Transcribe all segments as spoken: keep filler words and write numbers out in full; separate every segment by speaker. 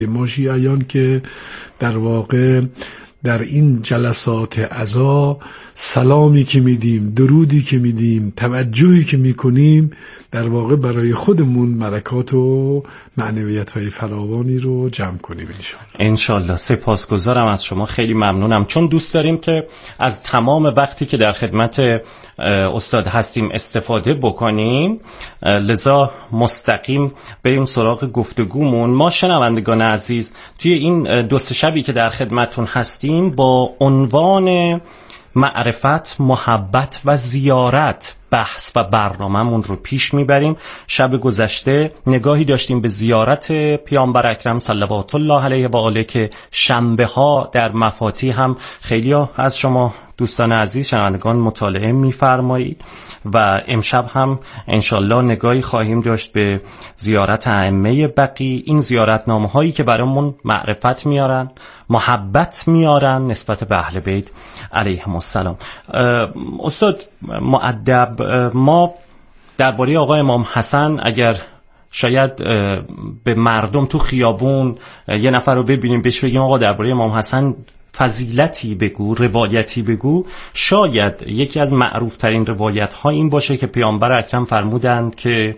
Speaker 1: ما شیعیان که در واقع در این جلسات عزا سلامی که میدیم، درودی که میدیم، توجهی که میکنیم، در واقع برای خودمون برکات و معنویت‌های فراوانی رو جمع کنیم انشالله.
Speaker 2: انشالله. سپاسگزارم از شما، خیلی ممنونم، چون دوست داریم که از تمام وقتی که در خدمت استاد هستیم استفاده بکنیم، لذا مستقیم بریم سراغ گفتگومون. ما شنوندگان عزیز توی این دو سه شبی که در خدمتون هستیم با عنوان معرفت، محبت و زیارت بحث و برنامه‌مون رو پیش میبریم. شب گذشته نگاهی داشتیم به زیارت پیامبر اکرم صلوات الله علیه و آله که شنبه ها در مفاتیح هم خیلی ها از شما دوستان عزیز شنوندگان مطالعه میفرمایید و امشب هم انشالله نگاهی خواهیم داشت به زیارت ائمه بقیع. این زیارتنامه هایی که برامون معرفت میارن، محبت میارن نسبت به اهل بیت علیهم السلام. استاد مؤدب، ما درباره آقا امام حسن اگر شاید به مردم تو خیابون یه نفر رو ببینیم بهش بگیم آقا درباره امام حسن فضیلتی بگو، روایتی بگو، شاید یکی از معروف ترین روایت ها این باشه که پیامبر اکرم فرمودند که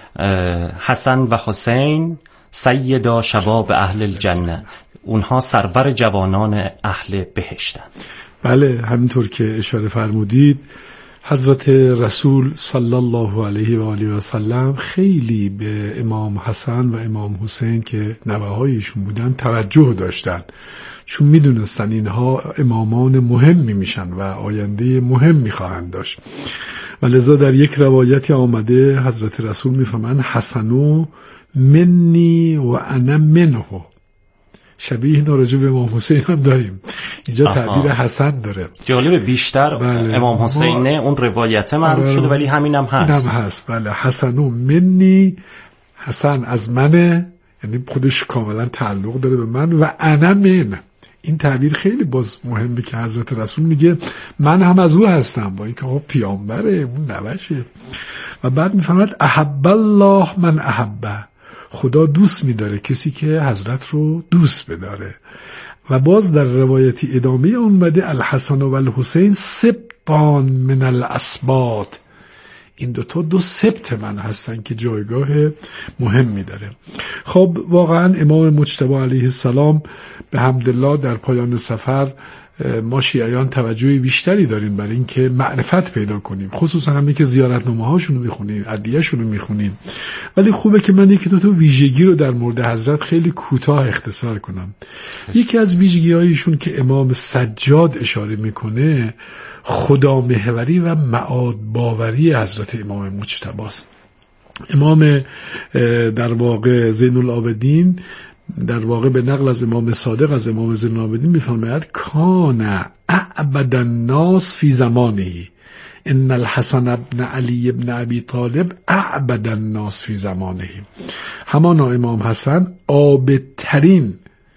Speaker 2: حسن و حسین سیدا شباب اهل الجنه، اونها سرور جوانان اهل بهشتن.
Speaker 1: بله، همینطور که اشاره فرمودید حضرت رسول صلی الله علیه و آله و سلم خیلی به امام حسن و امام حسین که نوه‌هایشون بودن توجه داشتن، چون میدونستن اینها امامان مهمی میشن و آینده مهم میخواهند داشت. و لذا در یک روایتی آمده حضرت رسول میفهمن حسنو منی و انا منه. شبیه این راجع به امام حسین هم داریم، اینجا تعبیر حسن داره.
Speaker 2: جالبه، بیشتر بله. امام حسین اون روایت معروف شده ولی همین هم هست.
Speaker 1: اینم هست بله. حسنو منی، حسن از منه، یعنی خودش کاملا تعلق داره به من، و انا من. این تعبیر خیلی باز مهمه که حضرت رسول میگه من هم از او هستم، با اینکه آقا پیامبره، اون نوشه. و بعد میفهمد احب الله من احبه، خدا دوست میداره کسی که حضرت رو دوست بداره. و باز در روایتی ادامه اومده الحسن و الحسین سبطان من الاسباط، این دوتا دو سبط من هستن که جایگاه مهمی داره. خب واقعا امام مجتبی علیه السلام به حمدالله در پایان سفر ما شیعیان توجه بیشتری داریم برای اینکه معرفت پیدا کنیم، خصوصا همین که زیارتنامه هاشون رو میخونیم، ادعیه‌شون رو میخونیم. ولی خوبه که من یکی دو تا ویژگی رو در مورد حضرت خیلی کوتاه اختصار کنم. یکی از ویژگی‌هایشون که امام سجاد اشاره میکنه خدا محوری و معاد باوری حضرت امام مجتبی است. امام در واقع زین العابدین در واقع به نقل از امام صادق از امام زین العابدین میفرماید کان اعبد الناس فی زمانه ان الحسن ابن علی ابن ابی طالب اعبد الناس فی زمانه. همانا امام حسن عابدترین،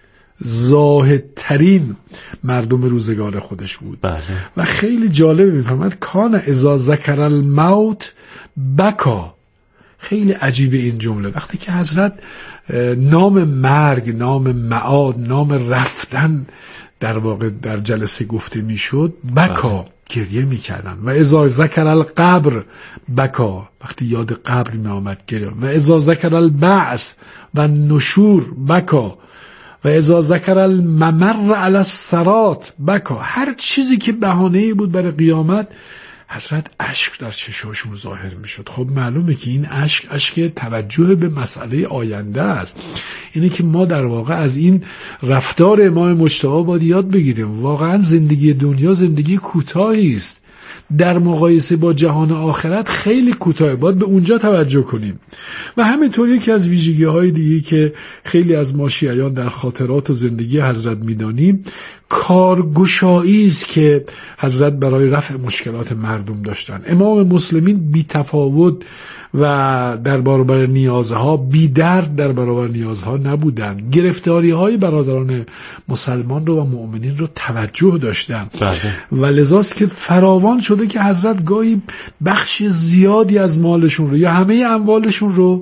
Speaker 1: زاهدترین مردم روزگار خودش بود.
Speaker 2: بله.
Speaker 1: و خیلی جالبه میفرماید کان اذا ذکر الموت بکا. خیلی عجیبه این جمله، وقتی که حضرت نام مرگ، نام معاد، نام رفتن در واقع در جلسه گفته میشد، بکا، گریه میکردن. و اذا ذکر القبر بکا، وقتی یاد قبر می آمد گریه. و اذا ذکر البعث و نشور بکا. و اذا ذکر الممر علی الصراط بکا. هر چیزی که بهانه‌ای بود برای قیامت، حضرت اشک در چشاشون ظاهر میشد. خب معلومه که این اشک اشک توجه به مسئله آینده است. اینه که ما در واقع از این رفتار امام مجتبی باید یاد بگیریم. واقعا زندگی دنیا زندگی کوتاهی است، در مقایسه با جهان آخرت خیلی کوتاه، باید به اونجا توجه کنیم. و همینطور یکی از ویژگی‌های دیگه که خیلی از ما شیعیان در خاطرات و زندگی حضرت می‌دانیم، کارگشایی است که حضرت برای رفع مشکلات مردم داشتن. امام مسلمین بی تفاوت و در برابر نیازها بی درد در برابر نیازها نبودن. گرفتاری های برادران مسلمان رو و مؤمنین رو توجه داشتن. و لذاست که فراوان شده که حضرت گاهی بخش زیادی از مالشون رو یا همه اموالشون رو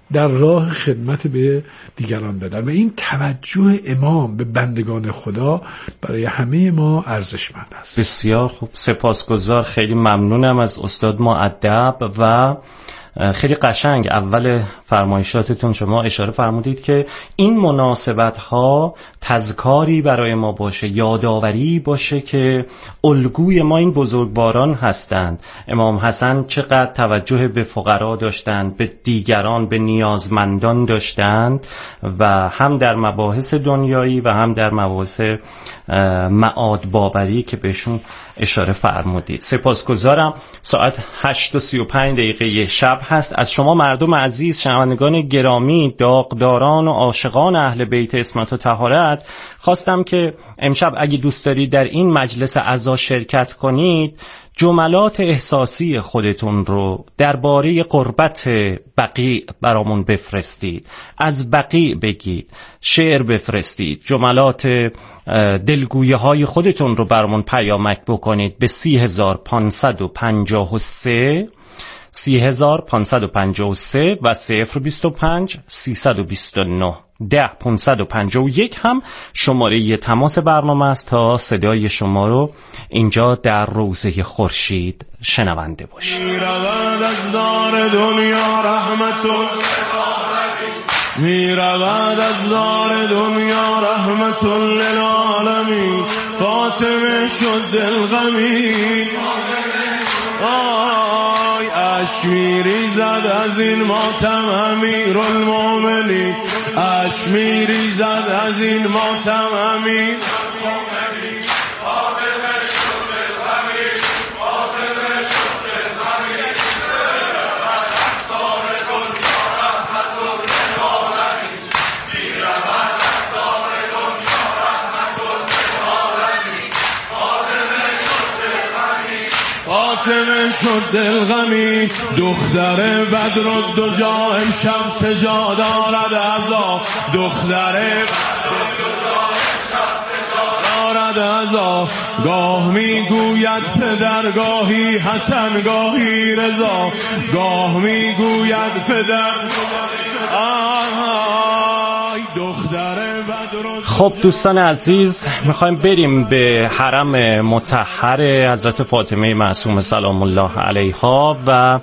Speaker 1: در راه خدمت به دیگران دادن. و این توجه امام به بندگان خدا برای همه ما ارزشمند است.
Speaker 2: بسیار خوب، سپاسگزار، خیلی ممنونم از استاد مؤدب. و خیلی قشنگ اول فرمایشاتتون شما اشاره فرمودید که این مناسبت ها تذکاری برای ما باشه، یادآوری باشه که الگوی ما این بزرگواران هستند. امام حسن چقدر توجه به فقرا داشتند، به دیگران، به نیازمندان داشتند، و هم در مباحث دنیایی و هم در مباحث معاد باوری که بهشون اشاره فرمودید. سپاسگزارم. ساعت هشت و سی و پنج دقیقه شب هست. از شما مردم عزیز، شنوندگان گرامی، داغداران و عاشقان اهل بیت عصمت و طهارت، خواستم که امشب اگه دوست دارید در این مجلس عزا شرکت کنید، جملات احساسی خودتون رو درباره قربت بقیع برامون بفرستید، از بقیع بگید، شعر بفرستید، جملات دلگویه های خودتون رو برامون پیامک بکنید به سی هزار پانصد و پنجاه و سه سی هزار پانصد و پنجاه و سه و صفر بیست و پنج سیصد و بیست و نه ده پانصد و پنجاه و یک هم شماره تماس برنامه است تا صدای شما رو اینجا در روضه خورشید شنونده باشید.
Speaker 3: میرود از دار دنیا رحمتون، میرود از دار دنیا رحمتون للعالمین، فاطمه شد دلغمین، آی اشک میریزد از این ماتم امیر المومنین، اشک میریزد از این ماتم امیر فاطمه شد دلغمی، دختر بدر و دو جا امشب سجا دارد عزا، دختر بدر و دو جا امشب سجا دارد عزا، گاه میگوید پدر گاهی حسن گاهی رضا، گاه میگوید پدر آهای دختر بدر.
Speaker 2: خب دوستان عزیز، میخوایم بریم به حرم مطهر حضرت فاطمه معصومه سلام الله علیها و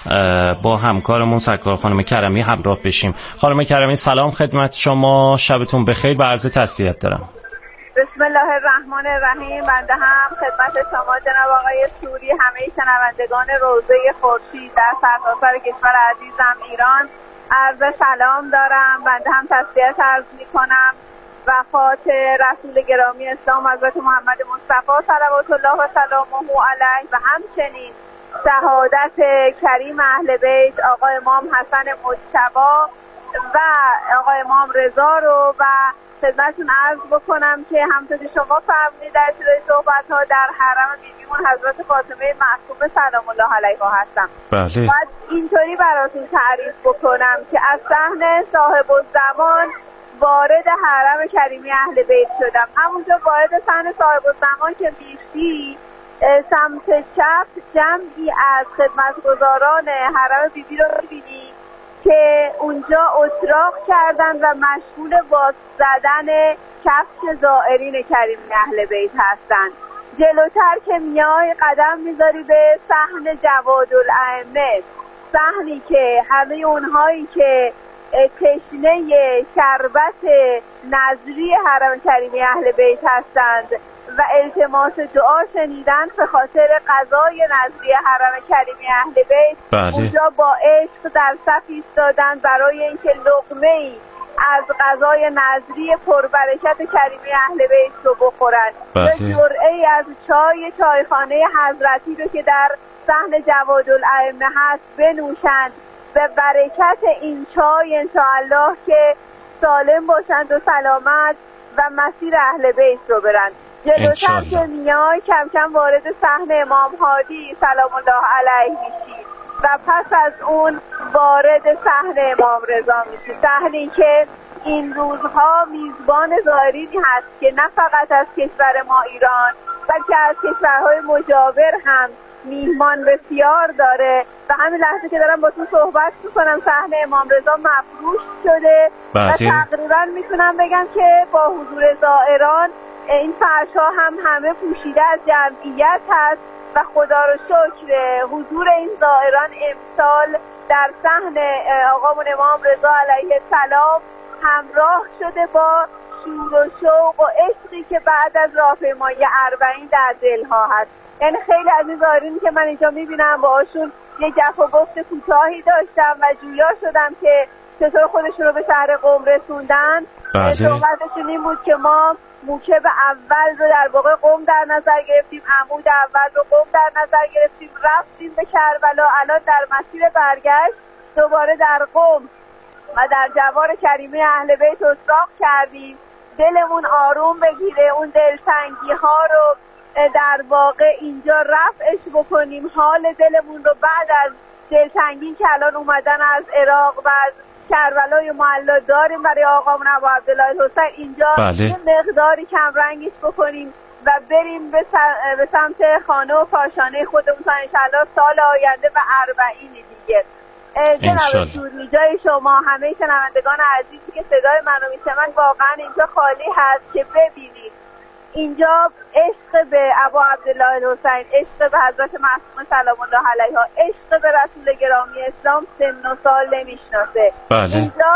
Speaker 2: با همکارمون سرکار خانم کرمی همراه بشیم. خانم کرمی سلام خدمت شما، شبتون بخیر و عرض تسلیت دارم.
Speaker 4: بسم الله الرحمن الرحیم. بنده هم خدمت شما جناب آقای سوری، همه شنوندگان روضه خورشید در سرتاسر کشور عزیزم ایران عرض سلام دارم. بنده هم تسلیت عرض میکنم وفات رسول گرامی اسلام حضرت محمد مصطفی صلوات الله و سلامه علیه و همچنین شهادت کریم اهل بیت آقا امام حسن مجتبی و آقا امام رضا رو و خدمتتون عرض بکنم که همونطور که شما فرمودید در ابتدای صحبت‌ها در حرم بیبیمون حضرت فاطمه معصومه سلام الله علیها هستم.
Speaker 2: بله.
Speaker 4: بعد اینطوری براتون تعریف بکنم که از صحن صاحب الزمان وارد حرم کریمی اهل بیت شدم. همونجا وارد صحن صاحب الزمان که میشی، سمت چپ جمعی از خدمتگزاران حرم بیبی رو می‌بینی که اونجا اتراق کردن و مشغول باز زدن کفش زائرین کریم اهل بیت هستن. جلوتر که میای قدم میذاری به صحن جوادالائمه، صحنی که همه اونهایی که تشنه شربت نظری حرم کریمی اهل بیت هستند و التماس دعا شنیدن به خاطر قضای نظری حرم کریمی اهل بیت،
Speaker 2: بله.
Speaker 4: اونجا با عشق در صف ایستادن برای اینکه لقمه‌ای از غذای نظری پربرکت کریمی اهل بیت رو بخورن،
Speaker 2: بله.
Speaker 4: یا جرعه‌ای از چای چایخانه حضرتی رو که در صحن جوادالائمه هست بنوشند، به برکت این چای انشاءالله که سالم باشند و سلامت و مسیر اهل بیت رو برن. جلوتر که میای کم کم وارد صحن امام هادی سلام الله علیه میشی و پس از اون وارد صحن امام رضا میشی، صحنی که این روزها میزبان زائرینی هست که نه فقط از کشور ما ایران بلکه از کشورهای مجاور هم میهمان بسیار داره و همین لحظه که دارم با تو صحبت میکنم صحنه امام رضا مفروش شده و تقریبا میتونم بگم که با حضور زائران این فرش‌ها هم همه پوشیده از جمعیت هست و خدا رو شکر حضور این زائران امسال در صحنه آقامون امام رضا علیه السلام همراه شده با شور و شوق و عشقی که بعد از راهپیمایی اربعین در دلها هست. یعنی خیلی از این زائرینی که من اینجا میبینم باهاشون یک گپ و گفت کوتاهی داشتم و جویا شدم که چطور خودشون رو به شهر قم رسوندن. صحبتشون این بود که ما موکب اول رو در واقع قم در نظر گرفتیم، عمود اول رو قم در نظر گرفتیم، رفتیم به کربلا، الان در مسیر برگشت دوباره در قم و در جوار کریمه اهل بیت اتراق کردیم. دلمون آروم بگیره، اون دلتنگی ها رو در واقع اینجا رفعش بکنیم، حال دلمون رو بعد از دلتنگی که الان اومدن از عراق و از کربلای معلا داریم برای آقامون ابو عبدالله الحسین اینجا بله. یه مقداری کم رنگش بکنیم و بریم به, به سمت خانه و کاشانه خودمون تا انشالله سال آینده و اربعینی دیگه. جناب سوری جای شما همه شنوندگان عزیزی که صدای منو میشنون واقعا اینجا خالی هست که ببینید اینجا عشق به ابو عبدالله الحسین، عشق به حضرت معصومه سلام الله علیها، عشق به رسول گرامی اسلام سن و سال نمیشناسه. بله. اینجا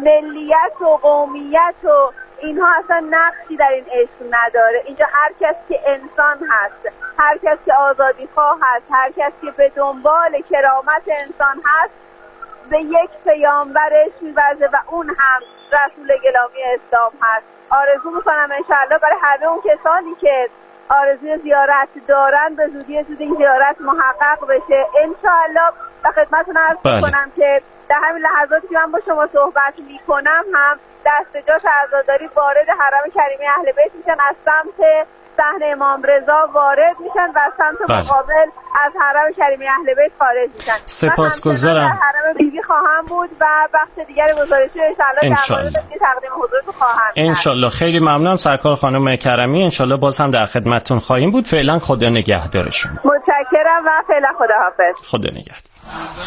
Speaker 4: ملیت و قومیت و اینها اصلا نقشی در این عشق نداره. اینجا هر کس که انسان هست، هر کس که آزادی خواه هست، هر کس که به دنبال کرامت انسان هست به یک پیامبرش می‌ورزه و اون هم رسول گرامی اسلام هست. آرزو میکنم انشاءالله برای همه اون کسانی که آرزوی زیارت دارن به زودی زود این زیارت محقق بشه انشاءالله. و خدمتتون عرض میکنم که در همین لحظاتی که من با شما صحبت میکنم هم دستجات عزاداری وارد حرم کریمه اهل بیت میشن، از سمت صحنه امام رضا وارد میشن و از سمت بله. مقابل از حرم کریمه اهل بیت خارج میشن.
Speaker 2: سپاسگزارم.
Speaker 4: در حرم بیبی خواهم بود و بخش دیگر گزارشی انشاءالله در مورد تقدیم حضورتون خواهم کرد.
Speaker 2: انشاءالله. خیلی ممنونم سرکار خانم کرمی، انشاءالله باز هم در خدمتتون خواهیم بود. فعلا خدا نگهدار شما.
Speaker 4: متشکرم و فعلا خداحافظ.
Speaker 2: خدا نگهدار.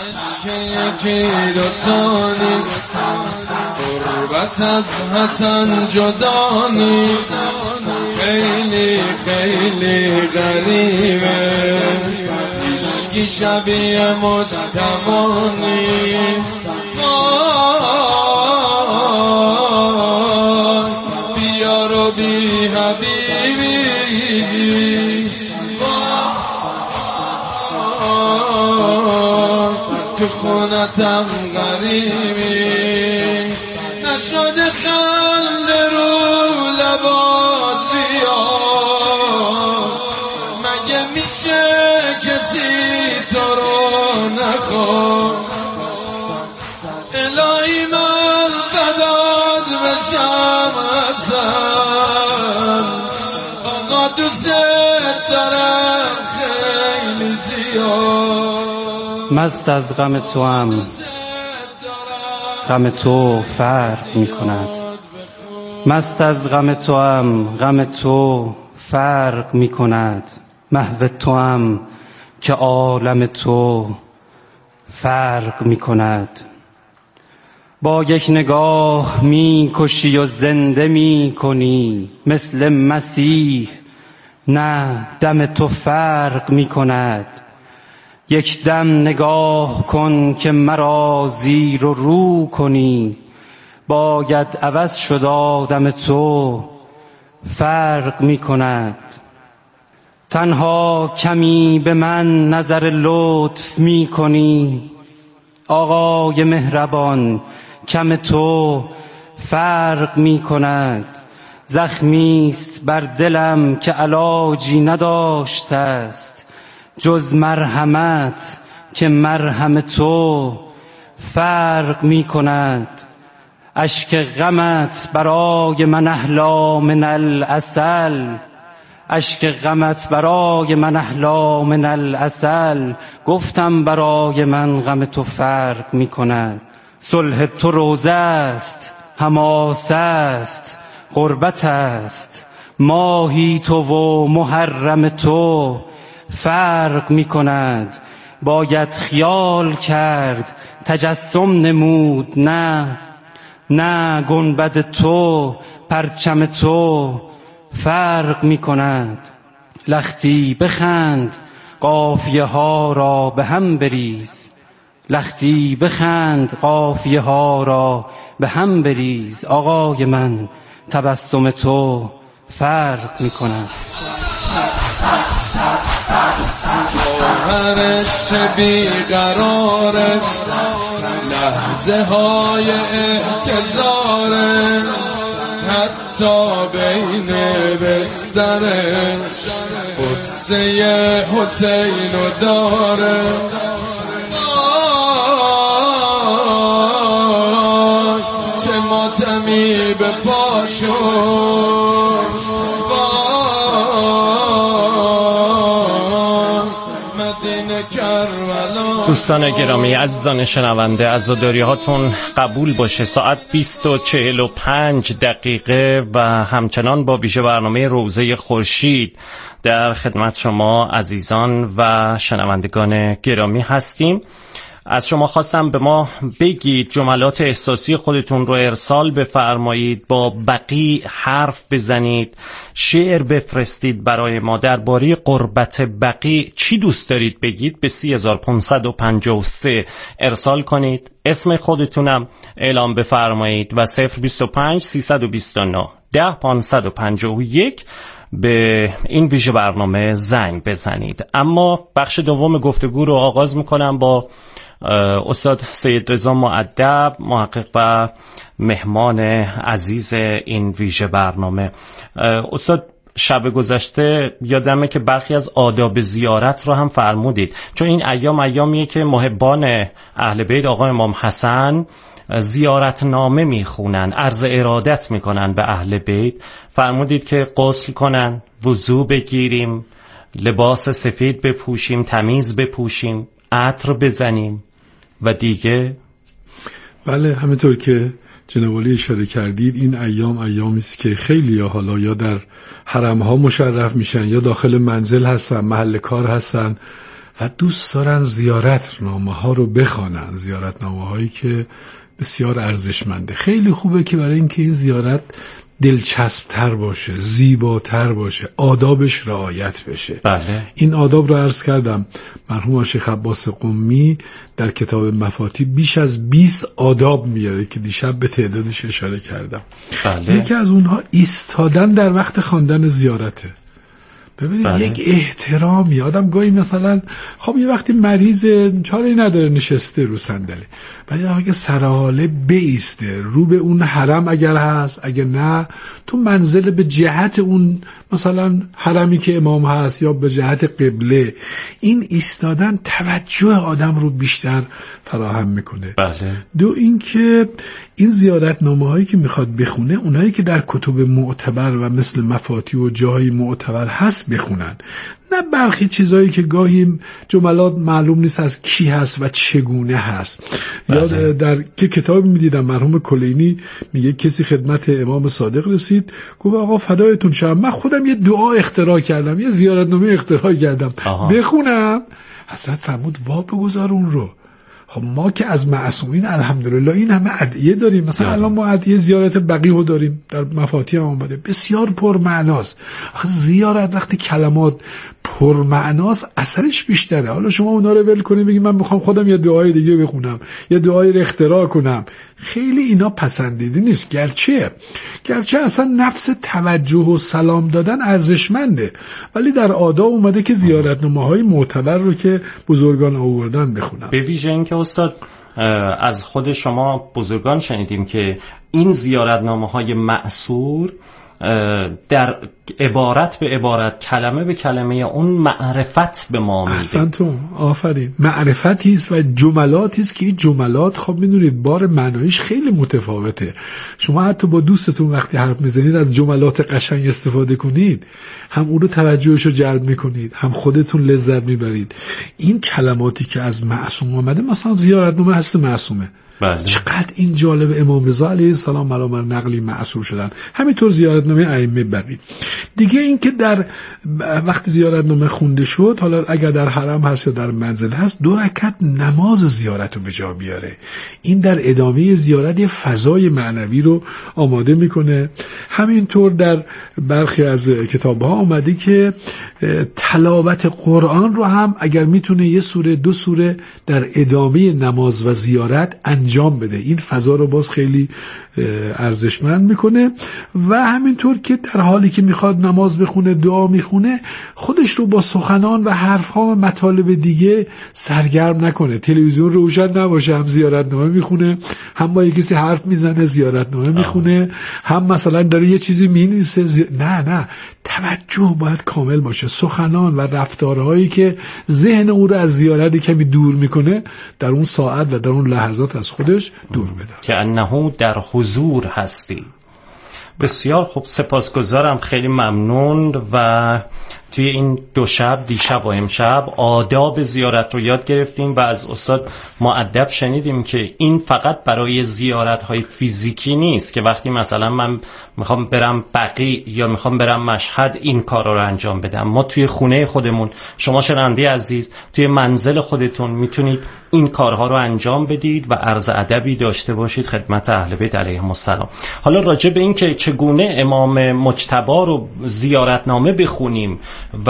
Speaker 3: قربت از حسن جدا نیست، خیلی خیلی غریبه، هیچکی شبیه مجتمع نیست. بیا رو بی حبیبی تو خونتم غریبی، نشده خنده رو لبات بیا، مگه میشه کسی تو رو نخواد؟ الهی من فدات بشم حسن، آقا دوست دارم خیلی زیاد.
Speaker 5: مست از غم تو هم غم تو فرق می کند، مست از غم تو هم غم تو فرق می کند، محو تو هم که عالم تو فرق می کند. با یک نگاه می کشی و زنده می کنی مثل مسیح، نه دم تو فرق می کند. یک دم نگاه کن که مرا زیر و رو کنی، باید عوض شد آدم تو فرق می کند. تنها کمی به من نظر لطف می کنی، آقای مهربان کم تو فرق می کند. زخمیست بر دلم که علاجی نداشته است، جز مرحمت که مرهم تو فرق می کند. اشک غمت برای من احلا من العسل، اشک غمت برای من احلا من العسل. گفتم برای من غم تو فرق می کند. صلح تو روزه است، حماسه است، قربت است، ماهی تو و محرم تو فرق می کند. باید خیال کرد تجسم نمود، نه نه گنبد تو پرچم تو فرق می کند. لختی بخند قافیه ها را به هم بریز، لختی بخند قافیه ها را به هم بریز. آقای من تبسم تو فرق می کند.
Speaker 3: شوهرش چه بیقراره، لحظه های احتضاره، حتی بین بسترش قصه حسینو داره. آه چه ماتمی به پاشون،
Speaker 2: دوستان گرامی، عزیزان شنونده، عزاداری هاتون قبول باشه. ساعت بیست و چهل و پنج دقیقه و همچنان با ویژه برنامه روزه خورشید در خدمت شما عزیزان و شنوندگان گرامی هستیم. از شما خواستم به ما بگید، جملات احساسی خودتون رو ارسال بفرمایید، با بقی حرف بزنید، شعر بفرستید برای ما درباره قربت بقی. چی دوست دارید بگید به سی هزار و پانصد و پنجاه و سه ارسال کنید، اسم خودتونم اعلام بفرمایید و صفر بیست و پنج سیصد و بیست و نه ده پانصد و پنجاه و یک به این ویژه برنامه زنگ بزنید. اما بخش دوم گفتگو رو آغاز میکنم با استاد سید رضا مؤدب، محقق و مهمان عزیز این ویژه برنامه. استاد، شب گذشته یادمه که برخی از آداب زیارت رو هم فرمودید، چون این ایام ایامیه که محبان اهل بیت آقا امام حسن زیارت نامه میخونن، عرض ارادت میکنن به اهل بیت. فرمودید که غسل کنن، وضو بگیریم، لباس سفید بپوشیم، تمیز بپوشیم، عطر بزنیم و دیگه.
Speaker 1: بله، همینطور که جناب عالی اشاره کردید، این ایام ایامی است که خیلی ها حالا یا در حرم ها مشرف میشن یا داخل منزل هستن، محل کار هستن و دوست دارن زیارت نامه ها رو بخوانن، زیارت نامه هایی که بسیار ارزشمنده. خیلی خوبه که برای اینکه این زیارت دلچسب‌تر باشه، زیباتر باشه، آدابش رعایت بشه.
Speaker 2: بله.
Speaker 1: این آداب رو عرض کردم، مرحوم شیخ عباس قمی در کتاب مفاتیح بیش از بیست آداب میاره که دیشب به تعدادش اشاره کردم.
Speaker 2: بله.
Speaker 1: یکی از اونها ایستادن در وقت خواندن زیارته. ببینید بله. یک احترامی، آدم گاهی مثلا خب یه وقتی مریض چاره‌ای نداره نشسته رو صندلی، ولی اگه سرحاله بایسته رو به اون حرم اگر هست، اگه نه تو منزل به جهت اون مثلا حرمی که امام هست یا به جهت قبله، این ایستادن توجه آدم رو بیشتر فراهم میکنه.
Speaker 2: بله.
Speaker 1: دو اینکه این زیارت نامه هایی که میخواد بخونه، اونایی که در کتب معتبر و مثل مفاتیح و جاهای معتبر هست بخونن، نه برخی چیزایی که گاهی جملات معلوم نیست از کی هست و چگونه هست. یا در که کتاب میدیدم مرحوم کلینی میگه کسی خدمت امام صادق رسید، گفت آقا فدایتون شم، من خودم یه دعا اختراع کردم، یه زیارتنامه اختراع کردم، آها. بخونم. حضرت فرمود وا بگذار اون رو. خب ما که از معصومین الحمدلله این همه ادعیه داریم، مثلا الان ما ادعیه زیارت بقیع داریم، در مفاتیح هم اومده، بسیار پرمعناست. آخه زیارت وقتی کلمات پرمعناست اثرش بیشتره. حالا شما اونا رو ول کنید بگید من میخوام خودم یه دعای دیگه بخونم، یه دعای رو اختراع کنم، خیلی اینا پسندیده نیست. گرچه گرچه اصلا نفس توجه و سلام دادن ارزشمنده، ولی در آداب اومده که زیارتنامه‌های معتبر رو که بزرگان آوردن بخونم.
Speaker 2: به ویژه اینکه استاد از خود شما بزرگان شنیدیم که این زیارتنامه‌های مأثور در عبارت به عبارت، کلمه به کلمه اون معرفت به ما میده.
Speaker 1: احسنتون، آفرین. معرفتی است و جملاتی است که این جملات خب میدونید بار معنایش خیلی متفاوته. شما حتی با دوستتون وقتی حرف میزنید از جملات قشنگ استفاده کنید، هم اون رو توجهش رو جلب میکنید، هم خودتون لذت میبرید. این کلماتی که از معصوم آمده، مثلا زیارتنامه هست معصومه،
Speaker 2: بله.
Speaker 1: چقدر این جالب. امام رضا علیه السلام علامه نقلی معصور شدن، همینطور زیارتنامه ائمه بقیه دیگه. این که در وقت زیارتنامه خونده شد، حالا اگر در حرم هست یا در منزل هست، دو رکعت نماز زیارت رو به جا بیاره. این در ادامه زیارت یه فضای معنوی رو آماده میکنه. همینطور در برخی از کتاب‌ها آمده که تلاوت قرآن رو هم اگر میتونه یه سوره دو سوره در ادامه نماز و زیارت انجام بده، این فضا رو باز خیلی ارزشمند میکنه. و همینطور که در حالی که میخواد نماز بخونه، دعا میخونه، خودش رو با سخنان و حرفها و مطالب دیگه سرگرم نکنه. تلویزیون روشن نباشه، هم زیارتنامه میخونه، هم با کسی حرف میزنه زیارتنامه میخونه، هم مثلا داره یه چیزی مینویسه زی... نه نه توجه باید کامل باشه. سخنان و رفتارهایی که ذهن او رو از زیارت کمی دور میکنه، در اون ساعت و در اون لحظات از خودش دور بده،
Speaker 2: که انه در حضور هستی. بسیار خوب، سپاسگزارم، خیلی ممنون. و توی این دو شب، دیشب و امشب، آداب زیارت رو یاد گرفتیم و از استاد مؤدب شنیدیم که این فقط برای زیارت‌های فیزیکی نیست که وقتی مثلا من میخوام برم بقیع یا میخوام برم مشهد این کارا رو انجام بدم. ما توی خونه خودمون، شما شنونده عزیز، توی منزل خودتون میتونید این کارها رو انجام بدید و عرض ادبی داشته باشید خدمت اهل بیت علیهم السلام. حالا راجع به این که چگونه امام مجتبی رو زیارتنامه بخونیم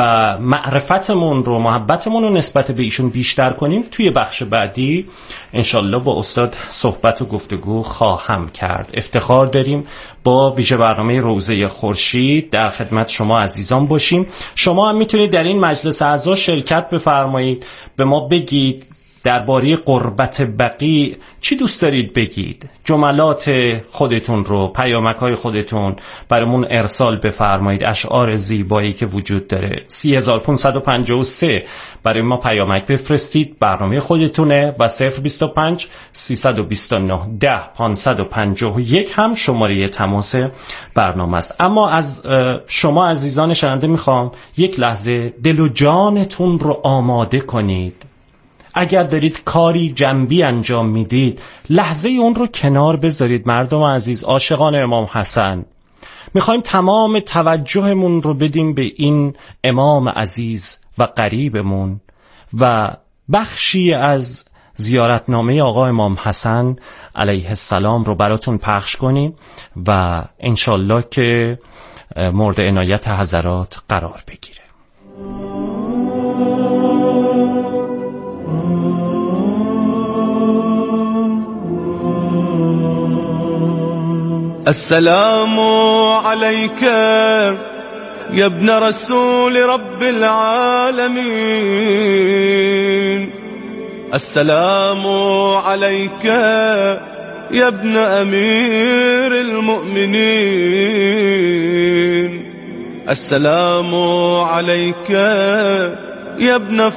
Speaker 2: و معرفتمون رو، محبتمون رو نسبت به ایشون بیشتر کنیم، توی بخش بعدی انشالله با استاد صحبت و گفتگو خواهم کرد. افتخار داریم با ویژه برنامه روزه خورشید در خدمت شما عزیزان باشیم. شما هم میتونید در این مجلس اعضا شرکت بفرمایید، به ما بگید درباره قربت بقیع چی دوست دارید بگید. جملات خودتون رو، پیامک‌های خودتون برامون ارسال بفرمایید. اشعار زیبایی که وجود داره. سی هزار و پانصد و پنجاه و سه برای ما پیامک بفرستید، برنامه خودتونه. و صفر بیست و پنج سیصد و بیست و نه ده پانصد و پنجاه و یک هم شماره تماس برنامه است. اما از شما عزیزان شنونده میخوام یک لحظه دل و جانتون رو آماده کنید. اگر دارید کاری جنبی انجام میدید، لحظه اون رو کنار بذارید. مردم عزیز، عاشقان امام حسن، میخوایم تمام توجهمون رو بدیم به این امام عزیز و قریبمون و بخشی از زیارتنامه آقا امام حسن علیه السلام رو براتون پخش کنیم و انشالله که مورد عنایت حضرات قرار بگیره.
Speaker 3: السلام عليك يا ابن رسول رب العالمين. السلام عليك يا ابن أمير المؤمنين. السلام عليك يا ابن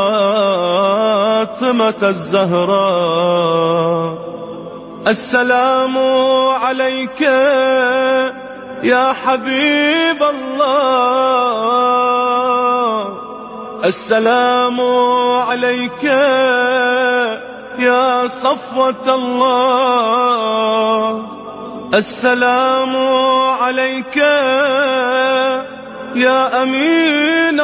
Speaker 3: فاطمة الزهراء. السلام عليك يا حبيب الله. السلام عليك يا صفوة الله. السلام عليك يا أمين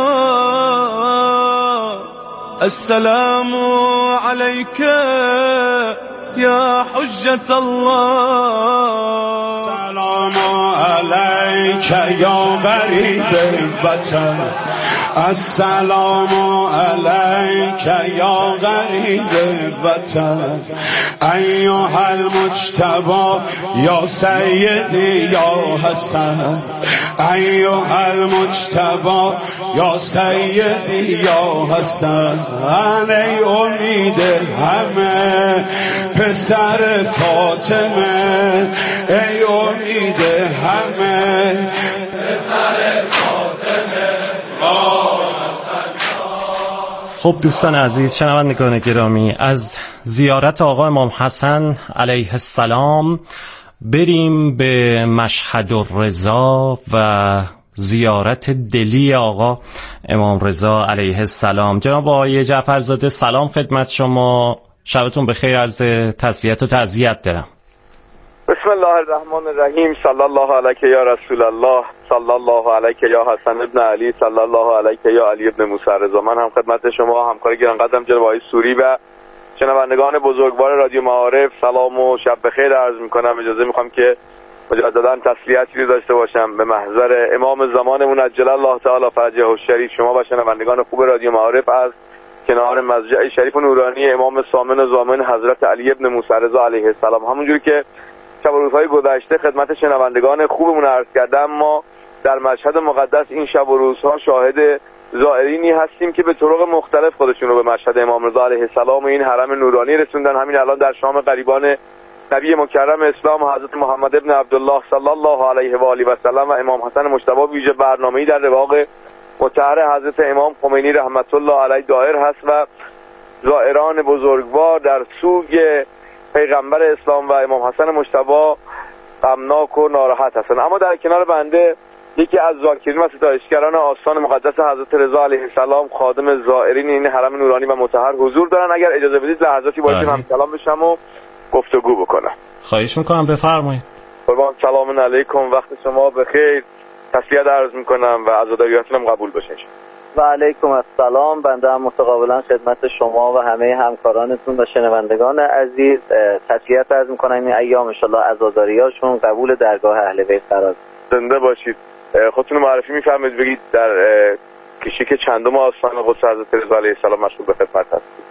Speaker 3: الله. السلام عليك يا حجة الله.
Speaker 6: سلام عليك يا غريب الوطن. السلام عليك يا غريب الوطن. أيها المجتبى يا سيدي يا حسن. أيها المجتبى يا سيدي يا حسن. ای امید همه پسر فاطمه. ای امید همه پسر فاطمه.
Speaker 2: خب دوستان عزیز، شنوندگان گرامی، از زیارت آقا امام حسن علیه السلام بریم به مشهد الرضا و زیارت دلی آقا امام رضا علیه السلام. جناب آقای جعفرزاده، سلام خدمت شما. شبتون بخیر، عرض تسلیت و تعزیت دارم.
Speaker 7: بسم الله الرحمن الرحیم. صلی الله علیک یا رسول الله، صلی الله علیک یا حسن ابن علی، صلی الله علیک یا علی ابن موسی رضا. من هم خدمت شما همکار گرانقدرم جناب آقای سوری و شنوندگان بزرگوار رادیو معارف سلام و شب بخیر عرض میکنم. اجازه میخوام که مجددا تسلیتی رو داشته باشم به محضر امام زمانمون عجل الله تعالی فرجه الشریف. شما و شنوندگان خوب رادیو معارف از کنار مسجد شریف و نورانی امام سامن و ضامن حضرت علی ابن موسی رضا علیه السلام، همونجوری که شب و روزهای گذشته خدمت شنوندگان خوبمون عرض کردم، ما در مشهد مقدس این شب و روزها شاهد زائرینی هستیم که به طرق مختلف خودشون رو به مشهد امام رضا علیه السلام و این حرم نورانی رسوندن. همین الان در شام قریبان نبی مکرم اسلام حضرت محمد ابن عبدالله صلی الله علیه و آله و سلم و امام حسن مجتبی ویژه برنامه‌ای در رواق مطهر حضرت امام خمینی رحمت الله علیه دایر هست و زائران بزرگوار در سوگ پیغمبر اسلام و امام حسن مجتبی غمناک و ناراحت هستند. اما در کنار بنده یکی از ذاکرین و ستایشگران آستان مقدس حضرت رضا علیه السلام، خادم زائرین این حرم نورانی و مطهر حضور دارن. اگر اجازه بدید لحظاتی باشیم هم کلام بشم و گفتگو بکنم.
Speaker 2: خواهش میکنم، بفرمایید.
Speaker 7: قربان، سلام علیکم، وقت شما بخیر. تسلیت عرض میکنم و عزاداریاتونم قبول بشه.
Speaker 8: و علیکم السلام. بنده هم متقابلا خدمت شما و همه همکارانتون و شنوندگان عزیز تسلیت عرض میکنم. این ایام ان شاءالله عزاداریاشون قبول درگاه اهل بیت قرار.
Speaker 7: زنده باشید. خودتون معرفی میفرمایید، بگید در کشی که چندم آستان قدس حضرت رضا علیه السلام مشغول به خدمت هستید.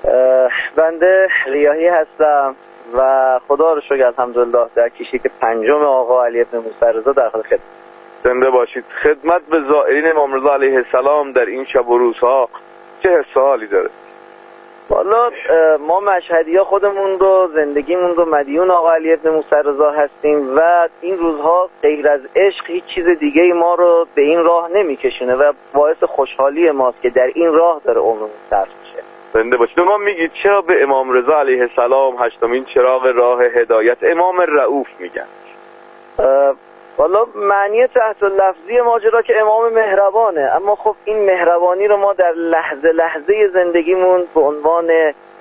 Speaker 8: بنده ریاحی هستم و خدا رو شکر الحمدلله در کشی که پنجم آقا علی ابن موسی رضا در خدمت.
Speaker 7: زنده باشید. خدمت به زائرین امام رضا علیه السلام در این شب و روزها چه حس و حالی داره؟
Speaker 8: والا ما مشهدی ها خودمون رو زندگیمون رو مدیون آقا علی ابن موسی رضا هستیم و این روزها غیر از عشق هیچ چیز دیگه ای ما رو به این راه نمیکشونه و باعث خوشحالی ماست که در این راه داره عمرمون صرف میشه.
Speaker 7: زنده باشید. ما میگید چرا به امام رضا علیه السلام هشتمین چراغ راه هدایت امام رؤوف میگن؟
Speaker 8: والا معنی تحت لفظی ماجرا که امام مهربانه، اما خب این مهربانی رو ما در لحظه لحظه زندگیمون به عنوان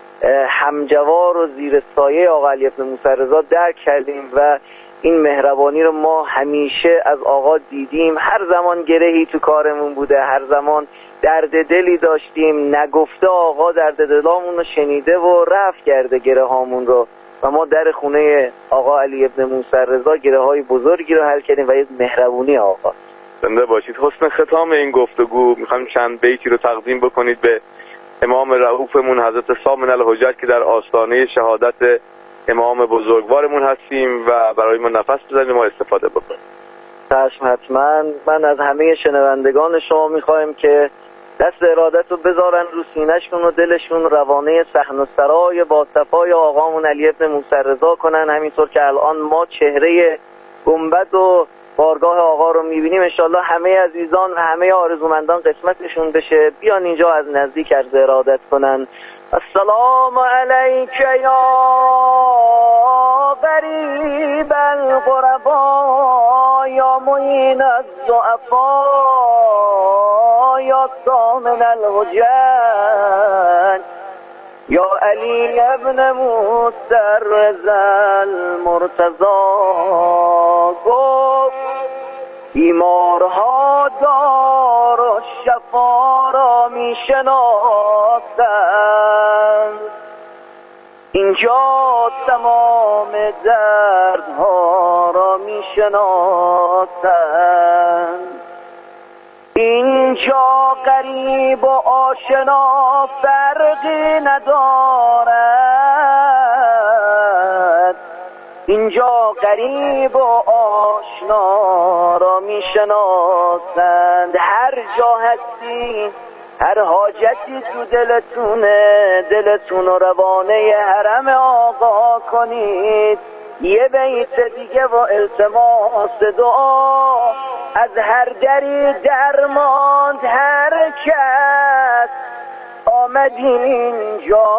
Speaker 8: همجوار و زیر سایه آقا علی ابن موسی رضا درک کردیم و این مهربانی رو ما همیشه از آقا دیدیم. هر زمان گرهی تو کارمون بوده، هر زمان درد دلی داشتیم، نگفته آقا درد دلامون رو شنیده و رفع کرده گره هامون رو و ما در خونه آقا علی ابن موسی رضا گره های بزرگی رو حل کردیم و یک مهربونی آقا.
Speaker 7: زنده باشید. حسن ختام این گفتگو میخوایم چند بیتی رو تقدیم بکنید به امام رؤوفمون حضرت سامن الحجت که در آستانه شهادت امام بزرگوارمون هستیم و برای ما نفس بزنیم ما استفاده بکنیم.
Speaker 8: چشم حتما. من از همه شنوندگان شما میخوایم که دست ارادت رو بذارن رو سینه‌شون و دلشون روانه صحن و سرای با صفای آقامون علی ابن موسی رضا کنن، همینطور که الان ما چهره گنبد و بارگاه آقا رو میبینیم. انشالله همه عزیزان و همه آرزومندان قسمتشون بشه بیان اینجا از نزدیک عرض ارادت کنن. السلام علیک یا غریب الغربا یا معین الضعفا یا سامن الحجت یا علی ابن موسی رضا المرتضی. گفت بیمارها دار و شفا را می شناسند، اینجا تمام دردها را می شناسند، اینجا غریب و آشنا فرقی ندارد، اینجا غریب و آشنا را می شناسند. هر جا هستی هر حاجتی تو دلتونه، دلتون و روانه حرم آقا کنید. یه بیت دیگه و التماس دعا از هر دری درماند هر کس آمدین اینجا،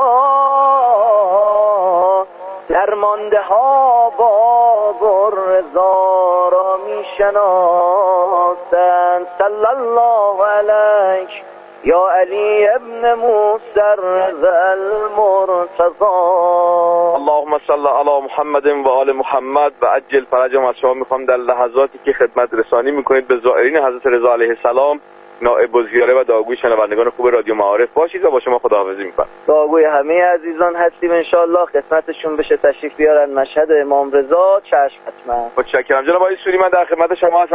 Speaker 8: درمانده ها با رضا را می شناسند. صلی الله علیک یا علی ابن موسی الرضا المرتضی.
Speaker 7: اللهم صل علی محمد و آل محمد و عجل فرجهم. از شما میخوام در لحظاتی که خدمت رسانی میکنید به زائرین حضرت رضا علیه السلام نائب الزیاره و دعاگوی شنوندگان خوب رادیو معارف باشید و با شما خداحافظی میکنم.
Speaker 8: دعاگوی همه عزیزان هستیم انشالله، خدمتشون بشه تشریف بیارن مشهد امام رضا. چشم حتما.
Speaker 7: متشکرم جناب آقای سوری، من در خدمت شما هستم.